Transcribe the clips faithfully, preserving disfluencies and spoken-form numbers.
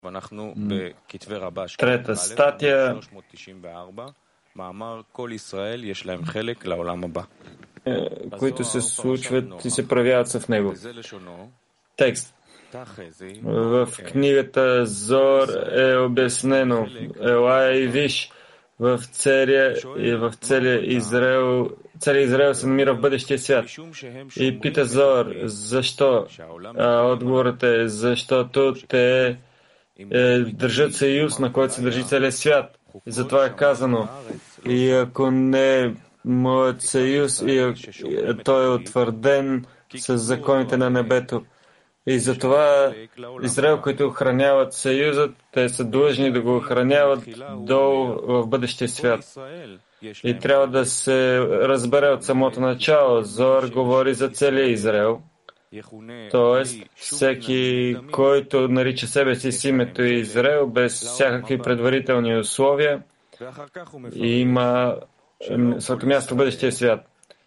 Трета статия, които се случват и се проявяват в него. Текст. В книгата Зор е обяснено: Ела и виж, в целия, и в целия Израел, целия Израел се намира в бъдещия свят. И пита Зор, защо? А отговорът е, защото те е, държат съюз, на който се държи целият свят. И затова е казано: и ако не моят съюз, и, и той е утвърден с законите на небето. И затова Израел, които охраняват съюзът, те са длъжни да го охраняват долу в бъдещия свят. И трябва да се разбере от самото начало. Зор говори за целия Израел. Тоест, всеки, който нарича себе си с името Израел, без всякакви предварителни условия, има своето място в бъдещия свят.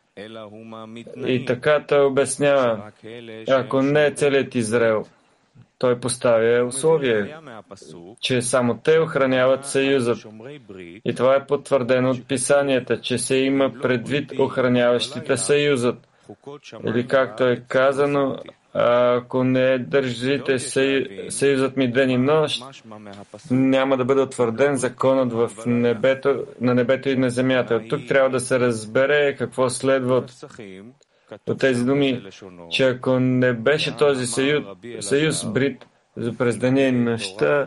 И така той обяснява, ако не е целият Израел, той поставя условие, че само те охраняват съюзът. И това е потвърдено от писанията, че се има предвид охраняващите съюзът. Или както е казано, ако не държите съюзът ми ден и нощ, няма да бъде утвърден законът в небето, на небето и на земята. От тук трябва да се разбере какво следва от, от тези думи, че ако не беше този съюз, съюз брит през деня и нощта,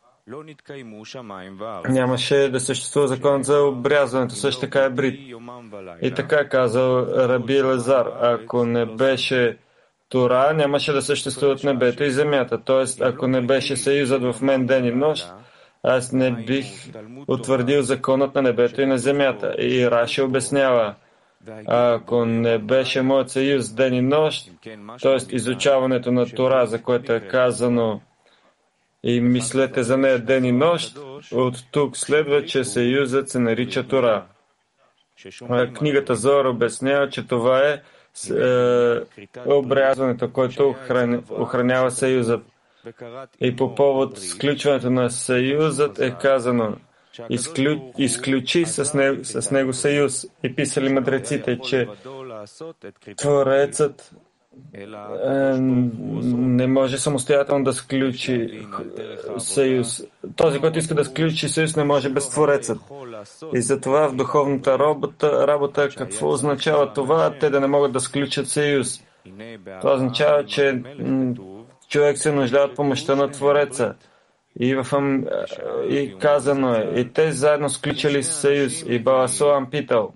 нямаше да съществува закон за обрязването. Също така е брит. И така казал Раби Елазар, ако не беше Тора, нямаше да съществуват небето и земята. Тоест, ако не беше съюзът в мен ден и нощ, аз не бих утвърдил законът на небето и на земята. И Раши обяснява, ако не беше моят съюз ден и нощ, т.е. изучаването на Тора, за което е казано и мислете за нея ден и нощ, от тук следва, че съюзът се нарича Тора. Книгата Зор обяснява, че това е е, обрязването, което охраня, охранява съюзът. И по повод сключването на съюзът е казано: изклю, изключи с него, с него съюз. И писали мъдреците, че Творецът е, не може самостоятелно да сключи съюз. Този, който иска да сключи съюз, не може без Творецът. И затова в духовната работа, работа какво означава това? Те да не могат да сключат съюз. Това означава, че човек се нуждае от помощта на Твореца. И, в, и казано е, и те заедно сключили съюз. И Баласоам питал,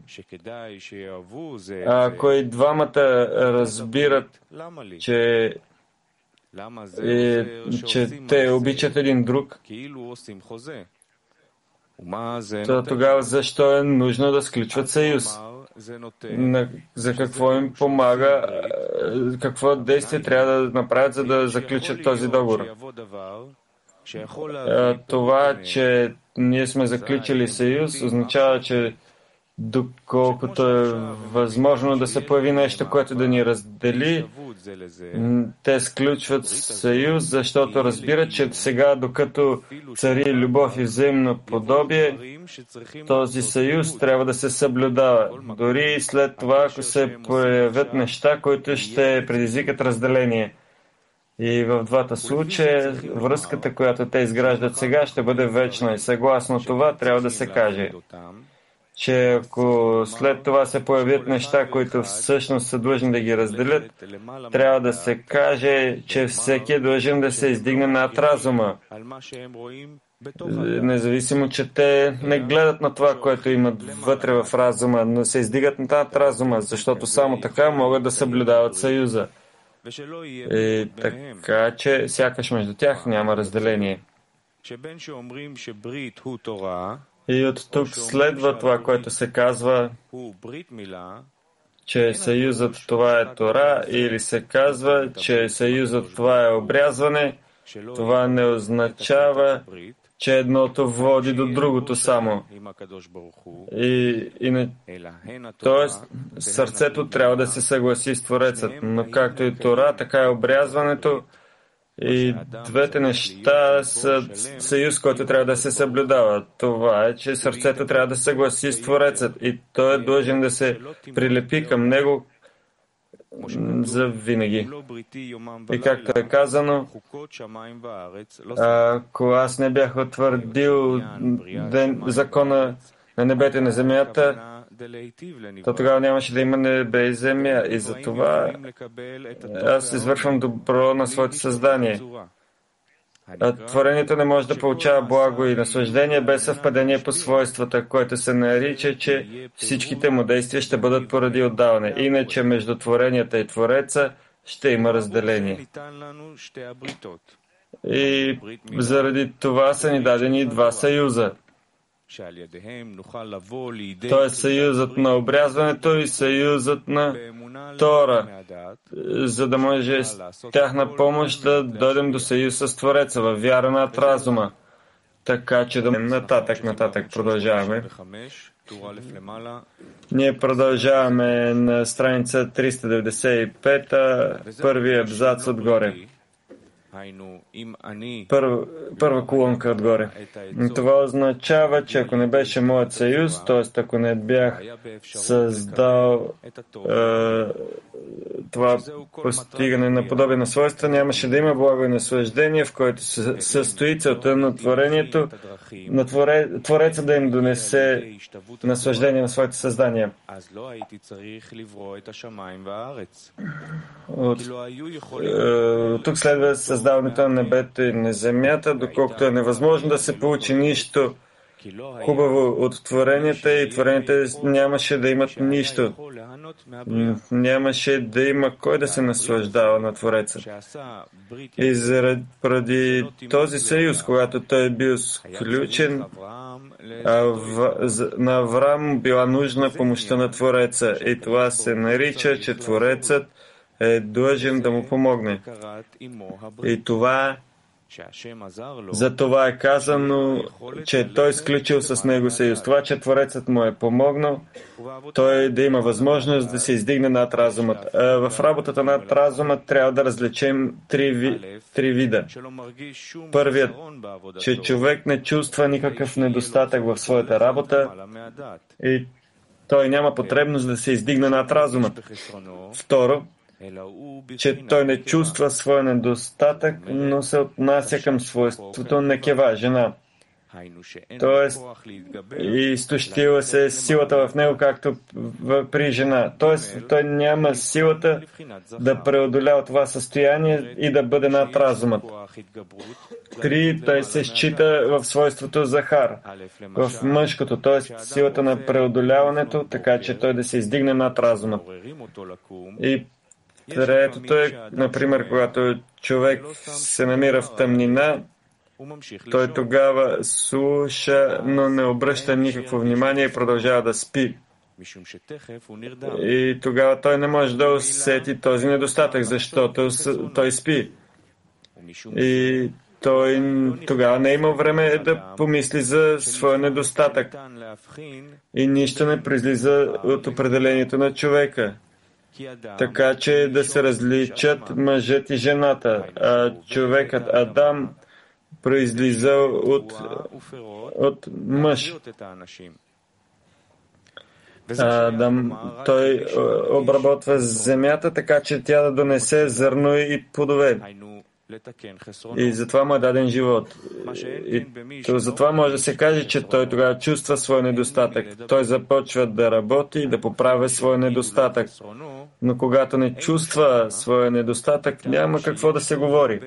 ако и двамата разбират, че, и, че те обичат един друг, то тогава защо е нужно да сключват съюз? За какво им помага, какво действие трябва да направят, за да заключат този договор? Това, че ние сме заключили съюз, означава, че доколкото е възможно да се появи нещо, което да ни раздели, те сключват съюз, защото разбират, че сега, докато цари любов и взаимно подобие, този съюз трябва да се съблюдава. Дори и след това, ако се появят неща, които ще предизвикат разделение. И в двата случая връзката, която те изграждат сега, ще бъде вечна. И съгласно това трябва да се каже, че ако след това се появят неща, които всъщност са длъжни да ги разделят, трябва да се каже, че всеки е длъжен да се издигне над разума. Независимо, че те не гледат на това, което имат вътре в разума, но се издигат над разума, защото само така могат да съблюдават съюза. И така, че сякаш между тях няма разделение. И от тук следва това, което се казва, че съюзът това е Тора, или се казва, че съюзът това е обрязване. Това не означава, че едното води до другото само. И, и не... Тоест, сърцето трябва да се съгласи с Творецът. Но както и Тора, така и обрязването И двете неща са съюз, който трябва да се съблюдава. Това е, че сърцето трябва да се съгласи с Творецът и той е длъжен да се прилепи към него за винаги. И както е казано, ако аз не бях утвърдил закона на небето и на земята, то тогава нямаше да има небе и земя. И затова аз извършвам добро на своето създание. А творението не може да получава благо и наслаждение без съвпадение по свойствата, което се нарича, че всичките му действия ще бъдат поради отдаване. Иначе между творенията и Твореца ще има разделение. И заради това са ни дадени два съюза. То е съюзът на обрязването и съюзът на Тора, за да може с тяхна помощ да дойдем до съюз с Твореца, във вяра над разума. Така че да нататък, нататък продължаваме. Ние продължаваме на страница триста деветдесет и пет, първи абзац отгоре. Първа, първа колонка отгоре. Това означава, че ако не беше моят съюз, т.е. ако не бях създал е, това постигане на подобие на свойства, нямаше да има благо и наслаждение, в което се състои целта на творението, на творе, Твореца да им донесе наслаждение на своите създания. От, е, тук следва създаването на небето и на земята, доколкото е невъзможно да се получи нищо хубаво от творенията и творенията нямаше да имат нищо. Нямаше да има кой да се наслаждава на Твореца. И заради този съюз, когато той е бил сключен, на Авраам била нужна помощта на Твореца. И това се нарича, че Творецът е длъжен да му помогне. И това за това е казано, че той сключил с него съюз. Това, че Творецът му е помогнал, той да има възможност да се издигне над разумът. В работата над разумът трябва да различим три, ви, три вида. Първият, че човек не чувства никакъв недостатък в своята работа и той няма потребност да се издигне над разумът. Второ, че той не чувства своя недостатък, но се отнася към свойството на кева, жена. Тоест, изтощила се силата в него, както при жена. Тоест, той няма силата да преодолява това състояние и да бъде над разумът. Три, той се счита в свойството Захар, в мъжкото, т.е. силата на преодоляването, така че той да се издигне над разумът. И третото е, например, когато човек се намира в тъмнина, той тогава слуша, но не обръща никакво внимание и продължава да спи. И тогава той не може да усети този недостатък, защото той спи. И той тогава не има време да помисли за своя недостатък. И нищо не произлиза от определението на човека. Така че да се различат мъжът и жената. А човекът Адам произлиза от, от мъж. Адам, той обработва земята, така че тя да донесе зърно и плодове. И затова му е даден живот. И то, затова може да се каже, че той тогава чувства своя недостатък. Той започва да работи и да поправя своя недостатък. Но когато не чувства своя недостатък, няма какво да се говори.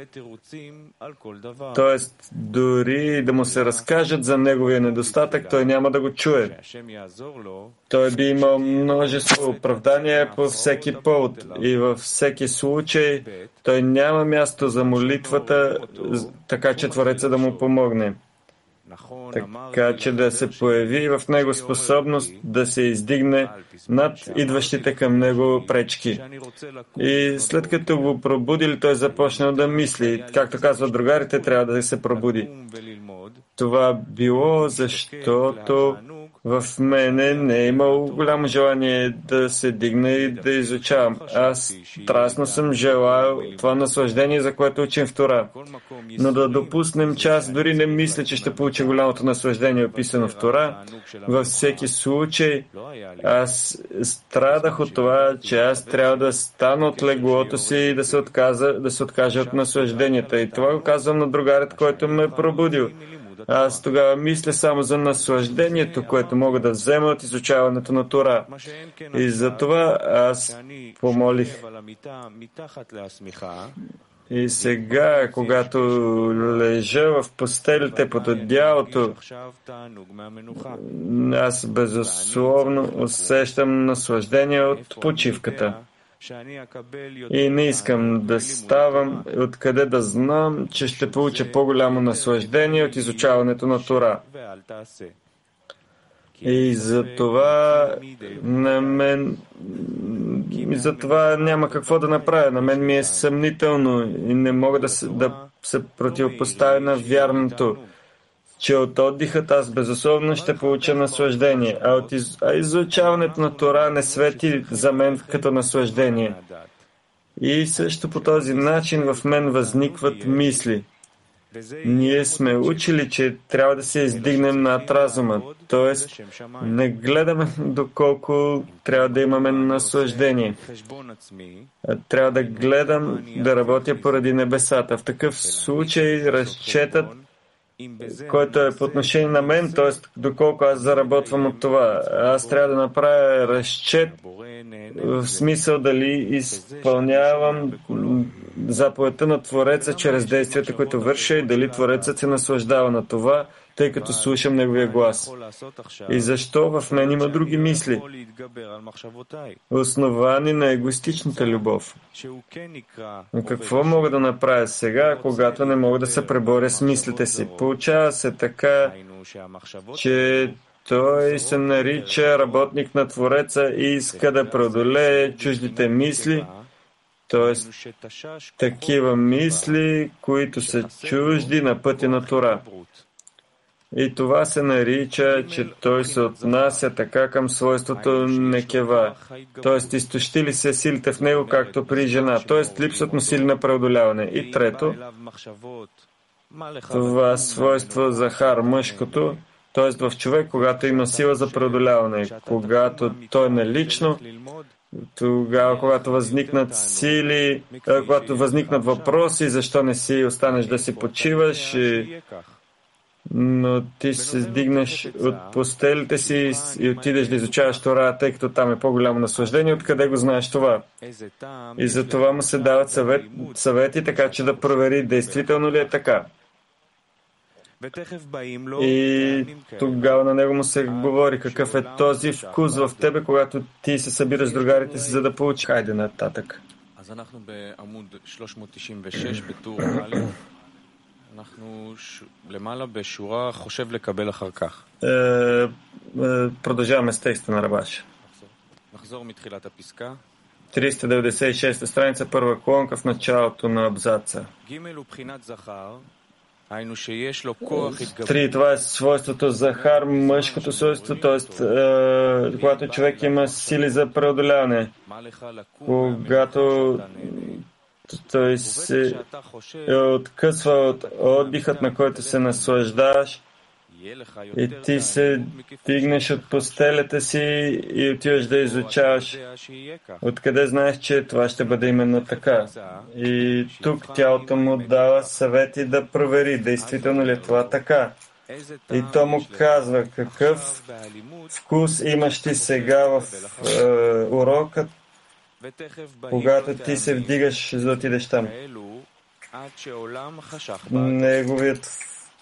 Тоест, дори да му се разкажат за неговия недостатък, той няма да го чуе. Той би имал множество оправдания по всеки повод и във всеки случай той няма място за молитвата, така че Твореца да му помогне. Така че да се появи в него способност да се издигне над идващите към него пречки. И след като го пробудили, той започнал да мисли. Както казват другарите, трябва да се пробуди. Това било, защото в мене не е имало голямо желание да се дигна и да изучавам. Аз страстно съм желал това наслаждение, за което учим в Тора. Но да допуснем, че аз дори не мисля, че ще получа голямото наслаждение, описано в Тора. Във всеки случай, аз страдах от това, че аз трябва да стана от леглото си и да се, отказа, да се откажа от наслажденията. И това го казвам на другарят, който ме е пробудил. Аз тогава мисля само за наслаждението, което мога да взема от изучаването на Тора. И затова аз помолих. И сега, когато лежа в постелите под одеялото, аз безусловно усещам наслаждение от почивката. И не искам да ставам, откъде да знам, че ще получа по-голямо наслаждение от изучаването на Тора. И за това на мен и за това няма какво да направя. На мен ми е съмнително и не мога да се, да се противопоставя на вярното, че от отдихът аз безусловно ще получа наслаждение, а, от из... а изучаването на Тора не свети за мен като наслаждение. И също по този начин в мен възникват мисли. Ние сме учили, че трябва да се издигнем над разума, т.е. не гледаме доколко трябва да имаме наслаждение. Трябва да гледам да работя поради небесата. В такъв случай разчетът, който е по отношение на мен, т.е. доколко аз заработвам от това. Аз трябва да направя разчет в смисъл дали изпълнявам заповедта на Твореца чрез действията, които върша и дали Творецът се наслаждава на това, тъй като слушам Неговия глас. И защо в мен има други мисли, основани на егоистичната любов? Какво мога да направя сега, когато не мога да се преборя с мислите си? Получава се така, че той се нарича работник на Твореца и иска да преодолее чуждите мисли, т.е. такива мисли, които са чужди на пътя на Тора. И това се нарича, че той се отнася така към свойството некева, т.е. изтощи ли се силите в него, както при жена, т.е. липсват му сили на преодоляване. И трето, това свойство захар, мъжкото, т.е. в човек, когато има сила за преодоляване, когато той е налично, тогава, когато възникнат сили, когато възникнат въпроси, защо не си останеш да си почиваш, но ти се сдигнеш от постелите си и отидеш да изучаваш Тора, тъй като там е по-голямо наслаждение, откъде го знаеш това? И за това му се дават съвет, съвети, така че да провери действително ли е така. И тогава на него му се говори какъв е този вкус в тебе, когато ти се събираш с другарите си, за да получиш. Хайде нататък. Е, е, продължаваме с текста на Рабаш. триста деветдесет и шеста страница, първа колонка в началото на абзаца. Три, това е свойството Захар, мъжкото свойство, т.е. Е, когато човек има сили за преодоляване, когато той се откъсва от отдихът, на който се наслаждаваш, и ти се дигнеш от постелята си и отиваш да изучаваш. Откъде знаеш, че това ще бъде именно така? И тук тялото му дава съвети да провери, действително ли е това така. И то му казва, какъв вкус имаш ти сега в е, урока, когато ти се вдигаш за да отидеш там. Неговият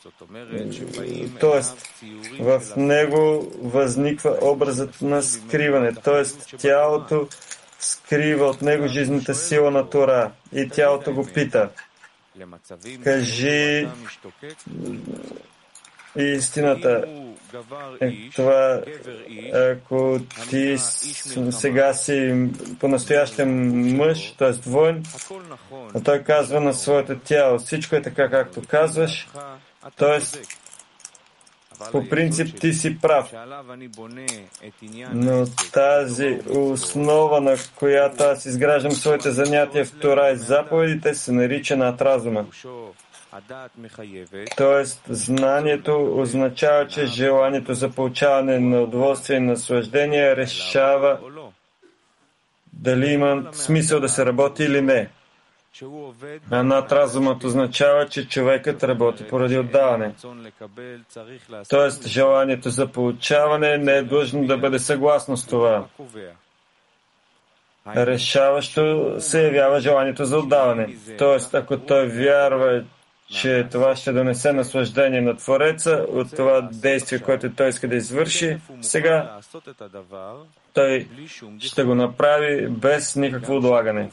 Тоест, в него възниква образът на скриване, т.е. тялото скрива от него жизнената сила на Тора и тялото го пита. Кажи истината. Е, това, ако ти сега си по-настоящем мъж, т.е. воин, а той казва на своето тяло, всичко е така, както казваш, т.е. по принцип ти си прав. Но тази основа, на която аз изграждам своите занятия в Тора и заповедите, се нарича над разума. Тоест, знанието означава, че желанието за получаване на удоволствие и наслаждение решава дали има смисъл да се работи или не. А над разумът означава, че човекът работи поради отдаване. Тоест, желанието за получаване не е длъжно да бъде съгласно с това. Решаващо се явява желанието за отдаване. Тоест, ако той вярва, че това ще донесе наслаждение на Твореца от това действие, което той иска да извърши, сега той ще го направи без никакво отлагане.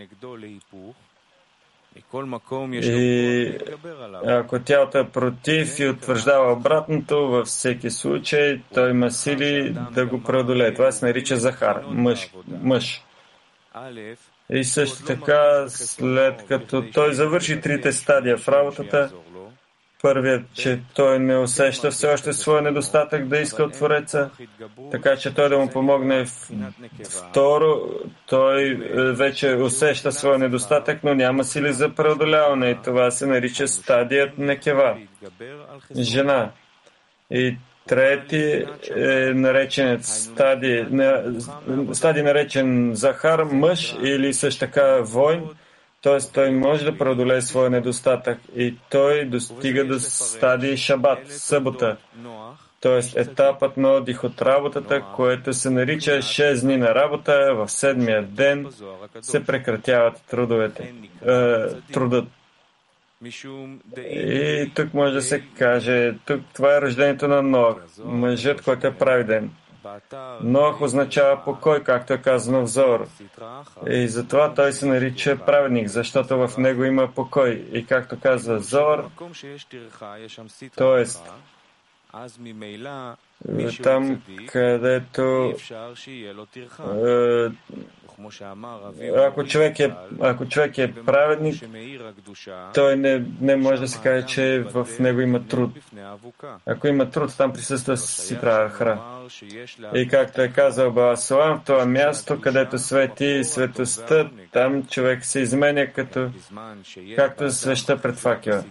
И ако тялото е против и утвърждава обратното, във всеки случай той има сили да го преодолее. Това се нарича захар, мъж. мъж. И също така, след като той завърши трите стадия в работата, първият, че той не усеща все още своя недостатък да иска от Твореца, така че той да му помогне. Второ, той вече усеща своя недостатък, но няма сили за преодоляване. И това се нарича стадият некева, жена. И трети е наречен стадий, стадий наречен захар, мъж или също така войн. Т.е. той може да преодолее своя недостатък и той достига до стадий шабат, събота. Т.е. етапът на отдих от работата, което се нарича шест дни на работа, в седмия ден се прекратяват трудовете, е, трудът. И тук може да се каже, тук това е рождението на Ноах, мъжът, който е праведен. Ноах означава покой, както е казано в Зор. И затова той се нарича праведник, защото в него има покой. И както казва Зор, т.е. там, където ако човек е, ако човек е праведник, той не, не може да се каже, че в него има труд. Ако има труд, там присъства ситра ахра. И както е казал Баал Салам, в това място, където свети светостта, там човек се изменя като, както свеща пред факела.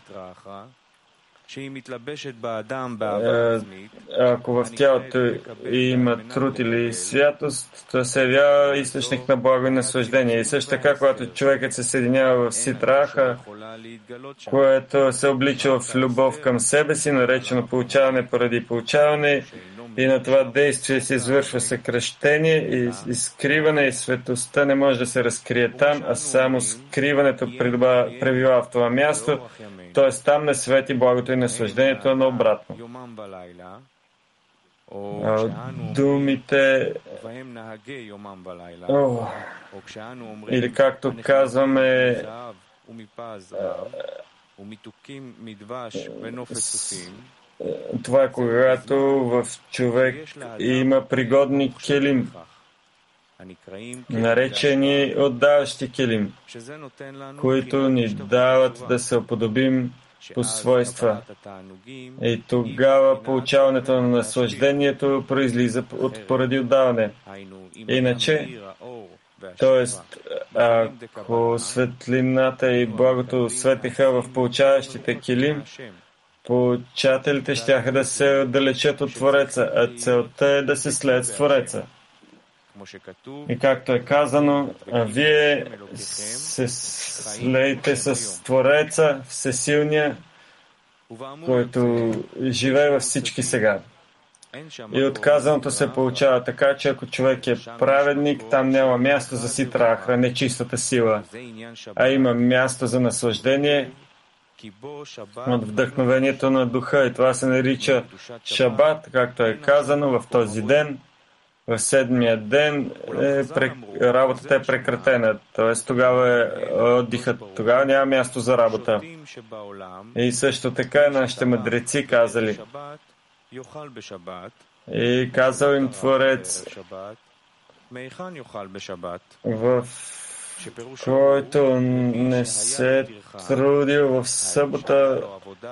Ако в тялото има труд или святост, то се явява източник на благо и наслаждение. И също така, когато човекът се съединява в ситраха, което се облича в любов към себе си, наречено получаване поради получаване, и на това действие се извършва съкръщение и изкриване, и светостта не може да се разкрие там, а само скриването пребива в това място, т.е. там не свети благото и наслаждението, но обратно. А думите, О, или както казваме, това е когато в човек има пригодни келим, наречени отдаващи келим, които ни дават да се уподобим по свойства. И тогава получаването на наслаждението произлиза от поради отдаване. Иначе, т.е. ако светлината и благото светиха в получаващите келим, получателите щяха да се отдалечат от Твореца, а целта е да се слеят с Твореца. И както е казано, а вие се слейте с Твореца, Всесилния, който живее във всички сега. И отказаното се получава така, че ако човек е праведник, там няма място за ситра ахра, нечистата сила, а има място за наслаждение от вдъхновението на духа. И това се нарича шабат, както е казано в този ден. В седмия ден е, работата е прекратена, т.е. тогава е отдихът, тогава няма място за работа. И също така нашите мъдреци казали, и казал им Творец в който не се е трудил в събота,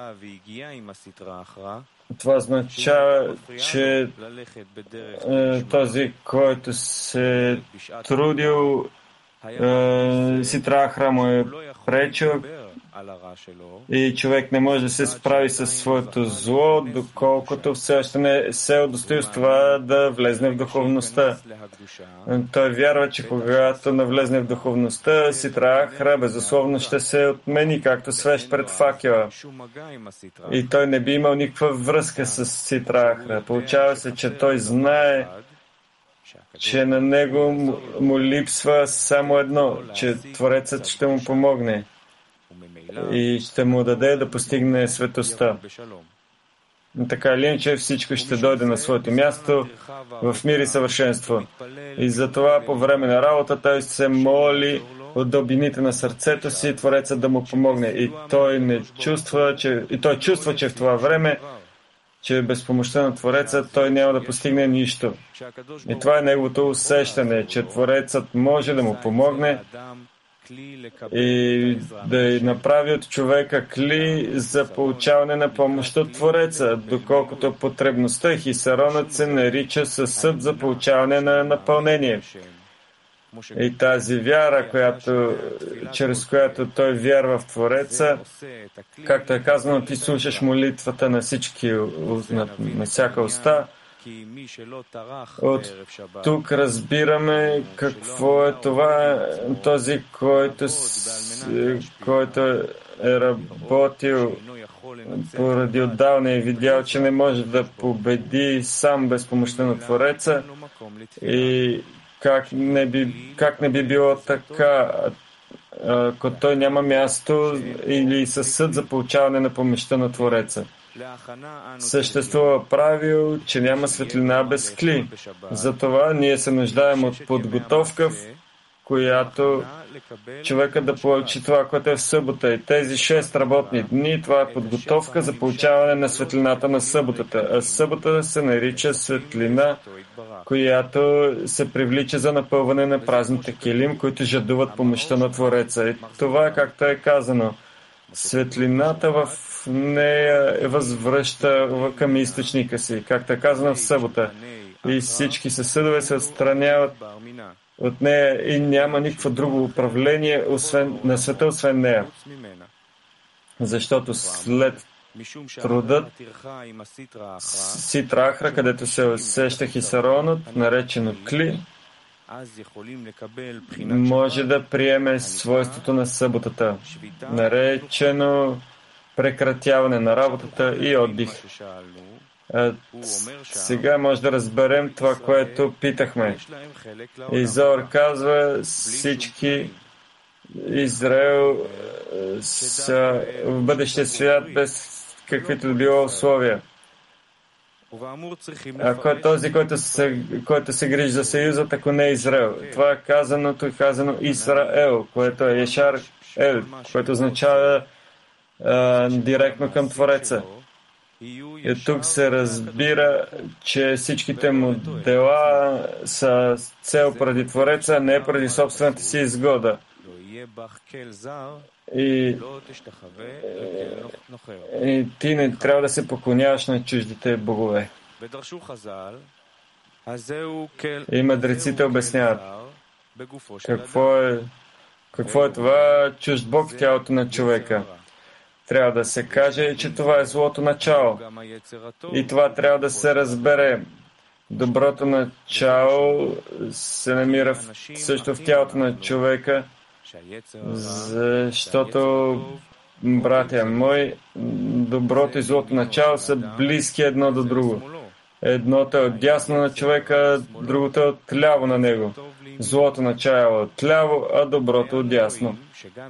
това означава, че е, този, който се е трудил, е, Ситра му е пречил и човек не може да се справи със своето зло, доколкото все още не се е удостоил с това да влезне в духовността. Той вярва, че когато навлезне в духовността, Ситра Ахра безусловно ще се отмени, както свещ пред факела. И той не би имал никаква връзка с Ситра Ахра. Получава се, че той знае, че на него му, му липсва само едно, че Творецът ще му помогне и ще му даде да постигне светостта. Така или иначе всичко ще дойде на своето място в мир и съвършенство. И затова по време на работа той се моли от дълбините на сърцето си Творецът да му помогне. И той не чувства, че и той чувства, че в това време, че без помощта на Твореца той няма да постигне нищо. И това е неговото усещане, че Творецът може да му помогне и да направи от човека кли за получаване на помощ от Твореца, доколкото потребността и хисаронът се нарича със съд за получаване на напълнение. И тази вяра, която, чрез която той вярва в Твореца, както е казано, ти слушаш молитвата на всички, на, на всяка уста. От тук разбираме какво е това, този, който, който е работил поради отдавна и видял, че не може да победи сам без помощта на Твореца и как не би, как не би било така, ако той няма място или със съд за получаване на помощта на Твореца. Съществува правило, че няма светлина без кли. Затова ние се нуждаем от подготовка, в която човека да получи това, което е в събота. И тези шест работни дни, това е подготовка за получаване на светлината на съботата. А събота се нарича светлина, която се привлича за напълване на празните килим, които жадуват помощта на Твореца. И това, както е казано, светлината в нея е възвръща към източника си, както е казано в събота. И всички съсъдове се отстраняват от нея и няма никакво друго управление освен, на света, освен нея. Защото след трудът Ситра Ахра, където се усеща хисаронът, наречено кли, може да приеме свойството на съботата, наречено прекратяване на работата и отдих. А, сега може да разберем това, което питахме. Изор казва, всички Израел са в бъдещия свят без каквито да било условия. Ако е този, който се, който се грижи за съюзът, ако не е Израел. Това е казаното и казано Исраел, което е Ешар Ел, което означава а, директно към Твореца. И тук се разбира, че всичките му дела са цел преди Твореца, а не преди собствената си изгода. И, и ти не трябва да се поклоняваш на чуждите богове. И мъдреците обясняват какво е, какво е това чужд бог в тялото на човека. Трябва да се каже, че това е злото начало. И това трябва да се разбере. Доброто начало се намира в, също в тялото на човека, защото, братя мои, доброто и злото начало са близки едно до друго. Едното е отдясно на човека, другото е отляво на него. Злото начало е отляво, а доброто отдясно.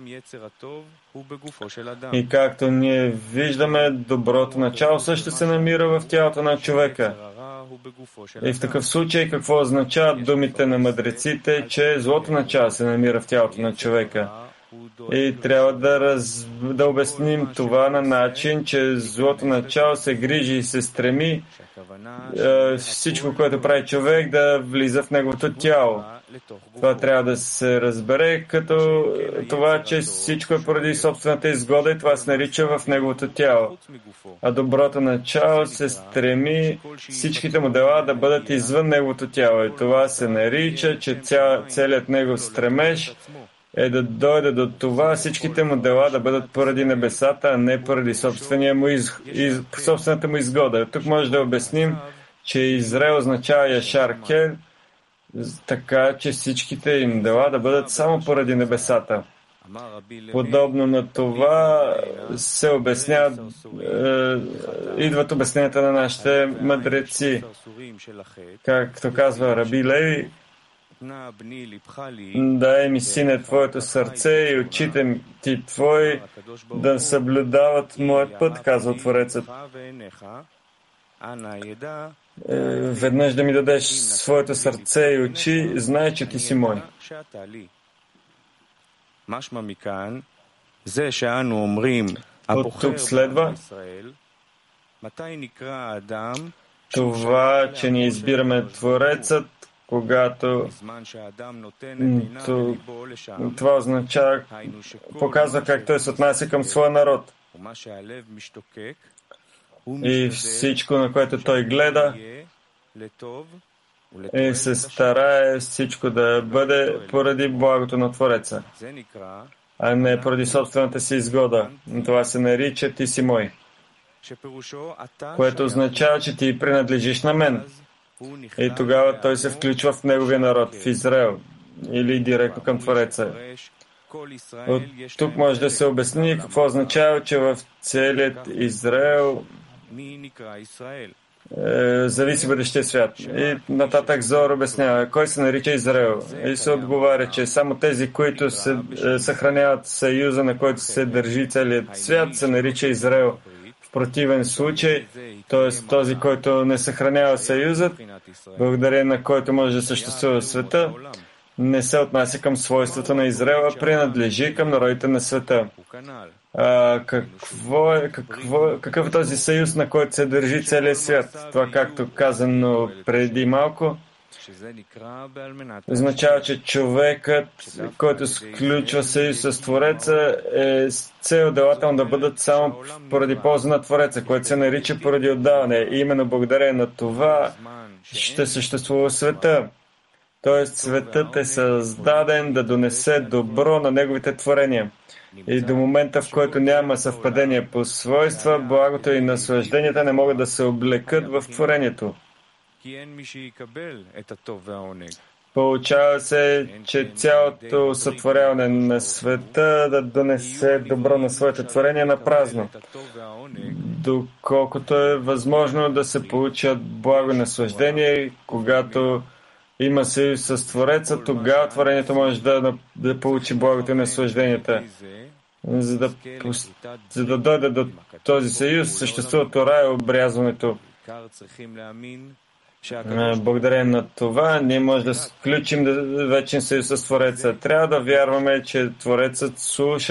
И както ние виждаме, доброто начало също се намира в тялото на човека. И в такъв случай какво означават думите на мъдреците, че злото начало се намира в тялото на човека? И трябва да, раз... да обясним това на начин, че злото начало се грижи и се стреми е, всичко, което прави човек, да влиза в неговото тяло. Това трябва да се разбере като това, че всичко е поради собствената изгода и това се нарича в неговото тяло. А доброто начало се стреми всичките му дела да бъдат извън неговото тяло. И това се нарича, че ця... целият негов стремеж е да дойде до това всичките му дела да бъдат поради небесата, а не поради собствения му из... Из... собствената му изгода. Тук може да обясним, че Израел означава Яшар Кел, така че всичките им дела да бъдат само поради небесата. Подобно на това се обясняват, е, идват обясненията на нашите мъдреци. Както казва Раби Леви, дай ми, сине, твоето сърце и очите ти твои да съблюдават моят път, казва Творецът. Веднъж да ми дадеш своето сърце и очи, знай, че ти си мой. От тук следва това, че ние избираме Творецът, когато това означава, показва как той се отнася към своя народ. И всичко, на което той гледа, и се старае всичко да бъде поради благото на Твореца, а не поради собствената си изгода. Това се нарича ти си мой, което означава, че ти принадлежиш на мен. И тогава той се включва в неговия народ, в Израел, или директно към Твореца. От тук може да се обясни какво означава, че в целият Израел е, зависи бъдещия свят. И нататък Зор обяснява, кой се нарича Израел. И се отговаря, че само тези, които се, е, съхраняват съюза, на който се държи целият свят, се нарича Израел. В противен случай, т.е. този, който не съхранява съюзът, благодарение на който може да съществува света, не се отнася към свойството на Израел, а принадлежи към народите на света. А, какво е, какво, какъв е този съюз, на който се държи целият свят? Това, както казано преди малко, означава, че човекът, който сключва съюз с Твореца, е с цел делата да бъдат само поради полза на Твореца, което се нарича поради отдаване. И именно благодарение на това ще съществува света. Тоест светът е създаден да донесе добро на неговите творения. И до момента, в който няма съвпадение по свойства, благото и наслажденията не могат да се облекат в творението. Получава се, че цялото сътворяване на света да донесе добро на своите творения на празно. Доколкото е възможно да се получат благо и наслаждение, когато има съюз с Твореца, тогава творението може да, да получи благото и наслажденията. За да, за да дойде до този съюз, съществува Тора и обрязването. Благодарение на това, ние може да включим вечен съюз с Твореца. Трябва да вярваме, че Творецът слуша